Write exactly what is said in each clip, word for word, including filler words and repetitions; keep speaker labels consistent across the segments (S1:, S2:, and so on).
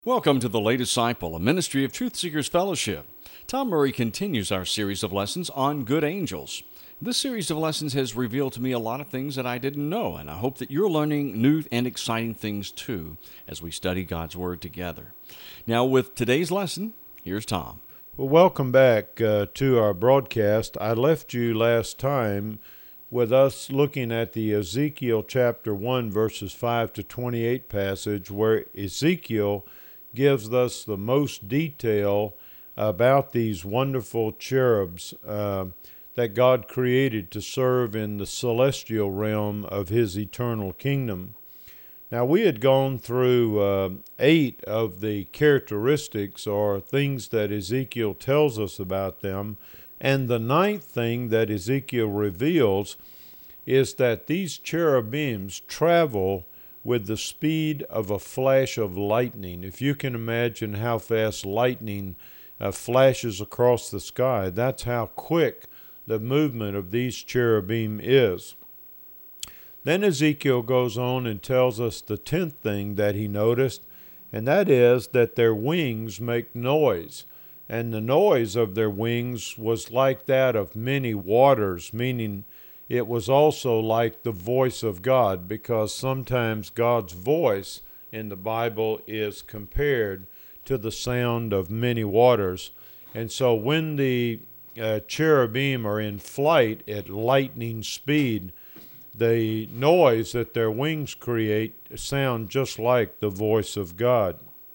S1: Welcome to the Lay Disciple, a ministry of Truth Seekers Fellowship. Tom Murray continues our series of lessons on good angels. This series of lessons has revealed to me a lot of things that I didn't know, and I hope that you're learning new and exciting things too as we study God's Word together. Now, with today's lesson, here's Tom.
S2: Well, welcome back uh, to our broadcast. I left you last time with us looking at the Ezekiel chapter one, verses five to twenty-eight passage, where Ezekiel gives us the most detail about these wonderful cherubs uh, that God created to serve in the celestial realm of his eternal kingdom. Now, we had gone through uh, eight of the characteristics or things that Ezekiel tells us about them, and the ninth thing that Ezekiel reveals is that these cherubims travel with the speed of a flash of lightning. If you can imagine how fast lightning uh, flashes across the sky, that's how quick the movement of these cherubim is. Then Ezekiel goes on and tells us the tenth thing that he noticed, and that is that their wings make noise. And the noise of their wings was like that of many waters, meaning it was also like the voice of God, because sometimes God's voice in the Bible is compared to the sound of many waters. And so when the uh, cherubim are in flight at lightning speed, the noise that their wings create sound just like the voice of God.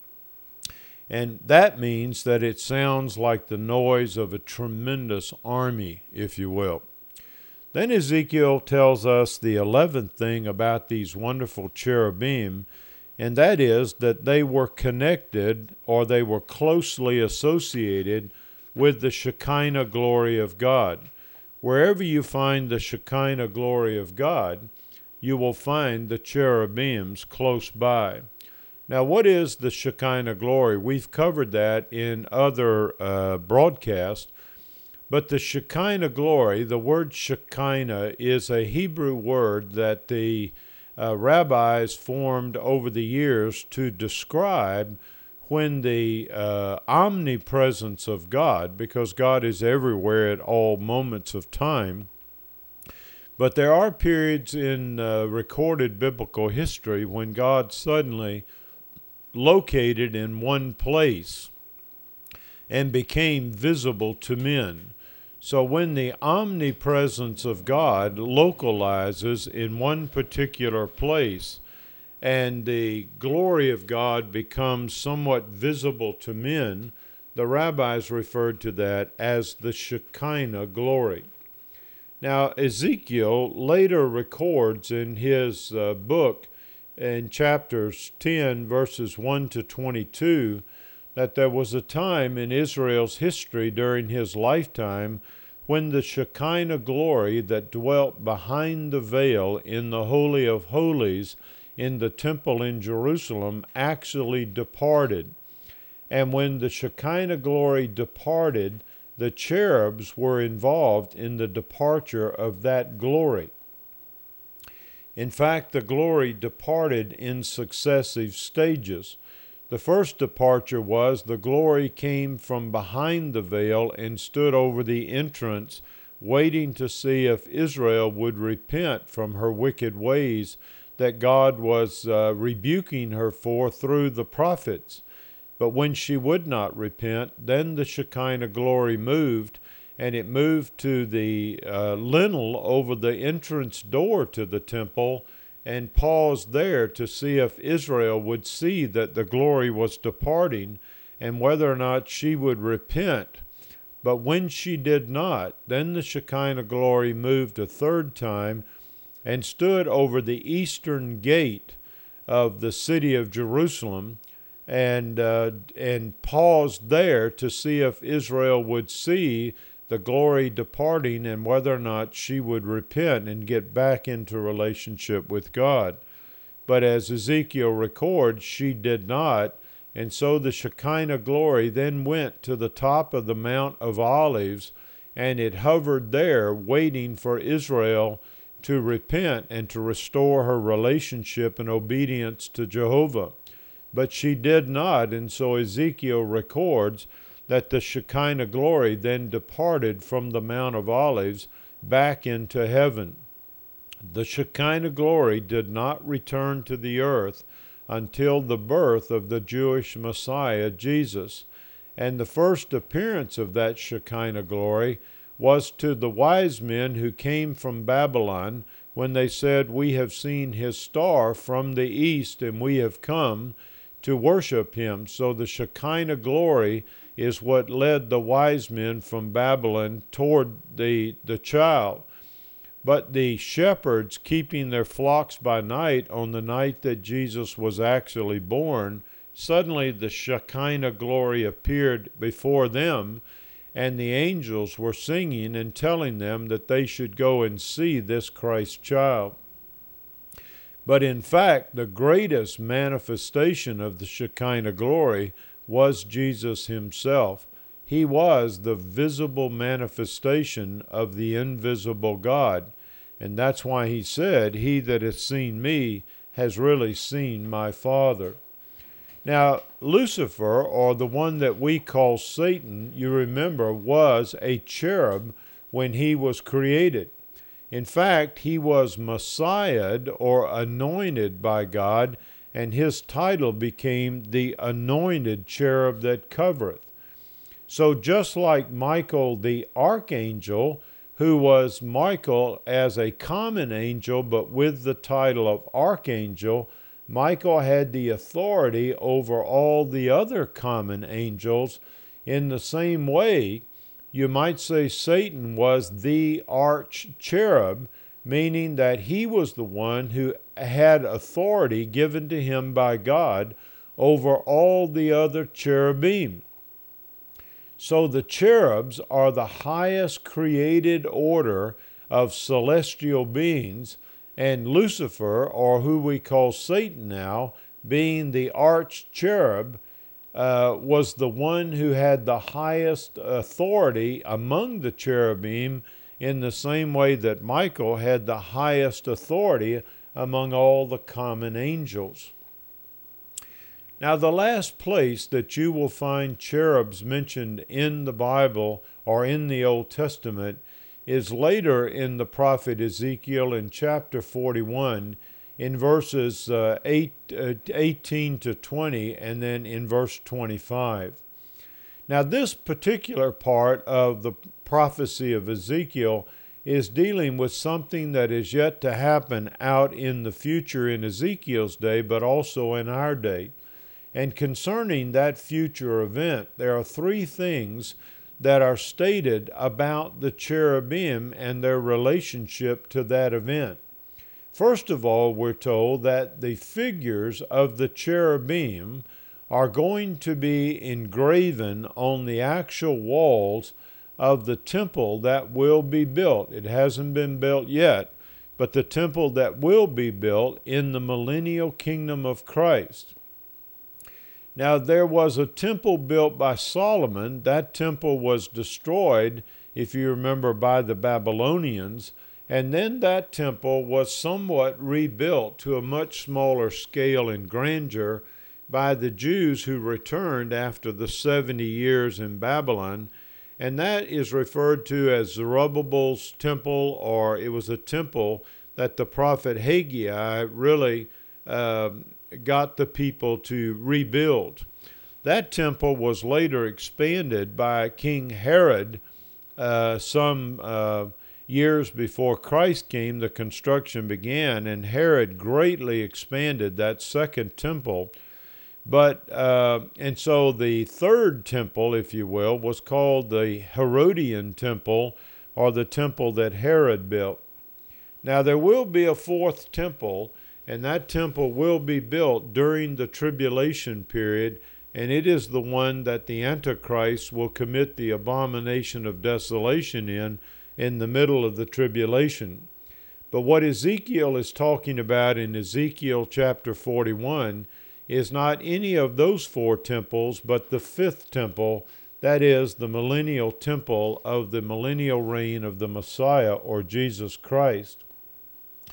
S2: And that means that it sounds like the noise of a tremendous army, if you will. Then Ezekiel tells us the eleventh thing about these wonderful cherubim, and that is that they were connected, or they were closely associated with the Shekinah glory of God. Wherever you find the Shekinah glory of God, you will find the cherubims close by. Now, what is the Shekinah glory? We've covered that in other uh, broadcasts. But the Shekinah glory, the word Shekinah, is a Hebrew word that the uh, rabbis formed over the years to describe when the uh, omnipresence of God, because God is everywhere at all moments of time, but there are periods in uh, recorded biblical history when God suddenly located in one place and became visible to men. So when the omnipresence of God localizes in one particular place and the glory of God becomes somewhat visible to men, the rabbis referred to that as the Shekinah glory. Now, Ezekiel later records in his uh, book in chapters ten, verses one to twenty-two, that there was a time in Israel's history during his lifetime when the Shekinah glory that dwelt behind the veil in the Holy of Holies in the temple in Jerusalem actually departed. And when the Shekinah glory departed, the cherubs were involved in the departure of that glory. In fact, the glory departed in successive stages. The first departure was the glory came from behind the veil and stood over the entrance, waiting to see if Israel would repent from her wicked ways that God was uh, rebuking her for through the prophets. But when she would not repent, then the Shekinah glory moved, and it moved to the uh, lintel over the entrance door to the temple, and paused there to see if Israel would see that the glory was departing and whether or not she would repent. But when she did not, then the Shekinah glory moved a third time and stood over the eastern gate of the city of Jerusalem and uh, and paused there to see if Israel would see the glory departing and whether or not she would repent and get back into relationship with God. But as Ezekiel records, she did not, and so the Shekinah glory then went to the top of the Mount of Olives, and it hovered there waiting for Israel to repent and to restore her relationship and obedience to Jehovah. but she did not, and so Ezekiel records that the Shekinah glory then departed from the Mount of Olives back into heaven. The Shekinah glory did not return to the earth until the birth of the Jewish Messiah, Jesus. And the first appearance of that Shekinah glory was to the wise men who came from Babylon when they said, "We have seen his star from the east, and we have come to worship him." So the Shekinah glory is what led the wise men from Babylon toward the, the child. But the shepherds keeping their flocks by night on the night that Jesus was actually born, suddenly the Shekinah glory appeared before them, and the angels were singing and telling them that they should go and see this Christ child. But in fact, the greatest manifestation of the Shekinah glory was Jesus himself. He was the visible manifestation of the invisible God. And that's why he said, "He that hath seen me has really seen my Father." Now, Lucifer, or the one that we call Satan, you remember, was a cherub when he was created. In fact, he was Messiahed or anointed by God, and his title became the Anointed Cherub that Covereth. So just like Michael the archangel, who was Michael as a common angel but with the title of archangel, Michael had the authority over all the other common angels. In the same way, you might say Satan was the arch cherub, meaning that he was the one who had authority given to him by God over all the other cherubim. So the cherubs are the highest created order of celestial beings, and Lucifer, or who we call Satan now, being the arch cherub, uh, was the one who had the highest authority among the cherubim, in the same way that Michael had the highest authority among all the common angels. Now, the last place that you will find cherubs mentioned in the Bible or in the Old Testament is later in the prophet Ezekiel in chapter forty-one, in verses uh, eight, uh, eighteen to twenty, and then in verse twenty-five. Now, this particular part of the prophecy of Ezekiel is dealing with something that is yet to happen out in the future in Ezekiel's day, but also in our day. And concerning that future event, there are three things that are stated about the cherubim and their relationship to that event. First of all, we're told that the figures of the cherubim are going to be engraven on the actual walls of the temple that will be built. It hasn't been built yet, but the temple that will be built in the millennial kingdom of Christ. Now, there was a temple built by Solomon. That temple was destroyed, if you remember, by the Babylonians. And then that temple was somewhat rebuilt to a much smaller scale and grandeur by the Jews who returned after the seventy years in Babylon. And that is referred to as Zerubbabel's temple, or it was a temple that the prophet Haggai really uh, got the people to rebuild. That temple was later expanded by King Herod uh, some uh, years before Christ came. The construction began, and Herod greatly expanded that second temple. But uh, and so the third temple, if you will, was called the Herodian temple, or the temple that Herod built. Now there will be a fourth temple, and that temple will be built during the tribulation period, and it is the one that the Antichrist will commit the abomination of desolation in, in the middle of the tribulation. But what Ezekiel is talking about in Ezekiel chapter forty-one is not any of those four temples, but the fifth temple, that is, the millennial temple of the millennial reign of the Messiah, or Jesus Christ.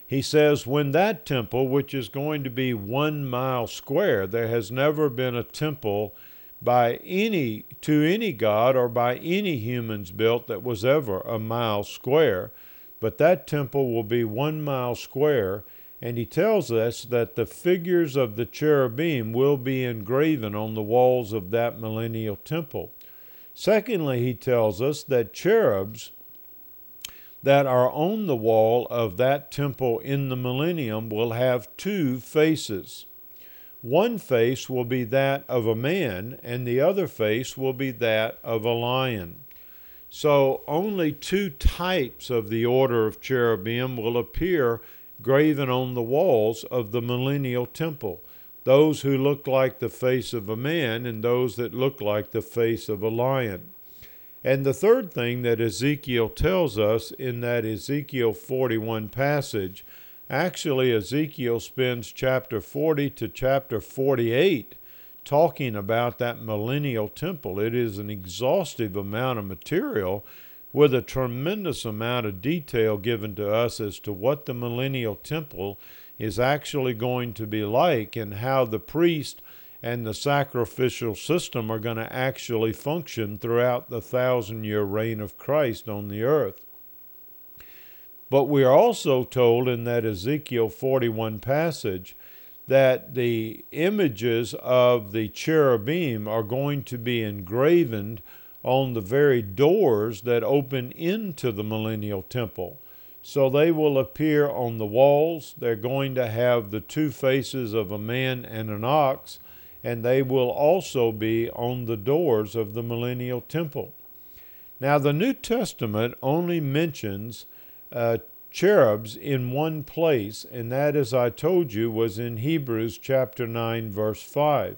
S2: He says, when that temple, which is going to be one mile square, there has never been a temple by any to any god or by any humans built that was ever a mile square, but that temple will be one mile square. And he tells us that the figures of the cherubim will be engraven on the walls of that millennial temple. Secondly, he tells us that cherubs that are on the wall of that temple in the millennium will have two faces. One face will be that of a man, and the other face will be that of a lion. So only two types of the order of cherubim will appear graven on the walls of the millennial temple, those who look like the face of a man and those that look like the face of a lion. And the third thing that Ezekiel tells us in that Ezekiel forty-one passage, actually Ezekiel spends chapter forty to chapter forty-eight talking about that millennial temple. It is an exhaustive amount of material with a tremendous amount of detail given to us as to what the millennial temple is actually going to be like and how the priest and the sacrificial system are going to actually function throughout the thousand-year reign of Christ on the earth. But we are also told in that Ezekiel forty-one passage that the images of the cherubim are going to be engraven on the very doors that open into the millennial temple. So they will appear on the walls. They're going to have the two faces of a man and an ox, and they will also be on the doors of the millennial temple. Now, the New Testament only mentions uh, cherubs in one place, and that, as I told you, was in Hebrews chapter nine, verse five.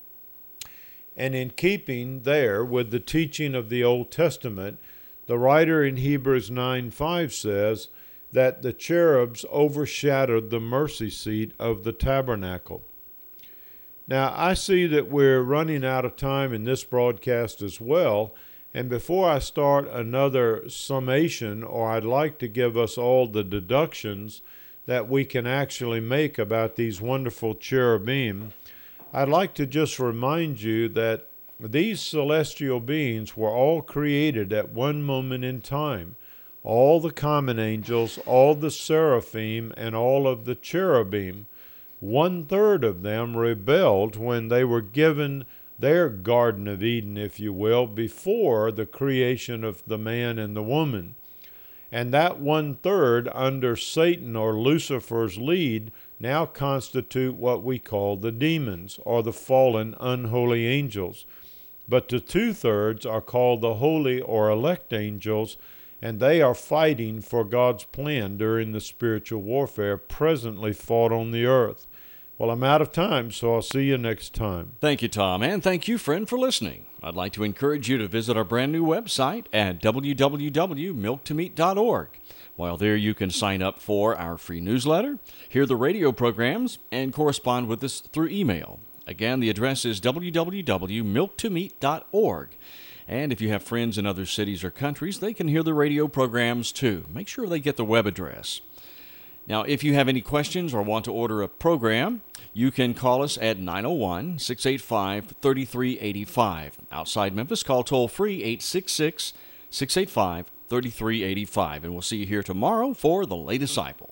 S2: And in keeping there with the teaching of the Old Testament, the writer in Hebrews nine five says that the cherubs overshadowed the mercy seat of the tabernacle. Now, I see that we're running out of time in this broadcast as well, and before I start another summation, or I'd like to give us all the deductions that we can actually make about these wonderful cherubim, I'd like to just remind you that these celestial beings were all created at one moment in time. All the common angels, all the seraphim, and all of the cherubim. One-third of them rebelled when they were given their Garden of Eden, if you will, before the creation of the man and the woman. And that one-third under Satan or Lucifer's lead now constitute what we call the demons, or the fallen unholy angels. But the two-thirds are called the holy or elect angels, and they are fighting for God's plan during the spiritual warfare presently fought on the earth. Well, I'm out of time, so I'll see you next time.
S1: Thank you, Tom, and thank you, friend, for listening. I'd like to encourage you to visit our brand new website at w w w dot milk to meat dot org. While there, you can sign up for our free newsletter, hear the radio programs, and correspond with us through email. Again, the address is w w w dot milk to meat dot org. And if you have friends in other cities or countries, they can hear the radio programs too. Make sure they get the web address. Now, if you have any questions or want to order a program, you can call us at nine oh one, six eight five, three three eight five. Outside Memphis, call toll-free eight six six, six eight five, three three eight five. And we'll see you here tomorrow for The Lay Disciple.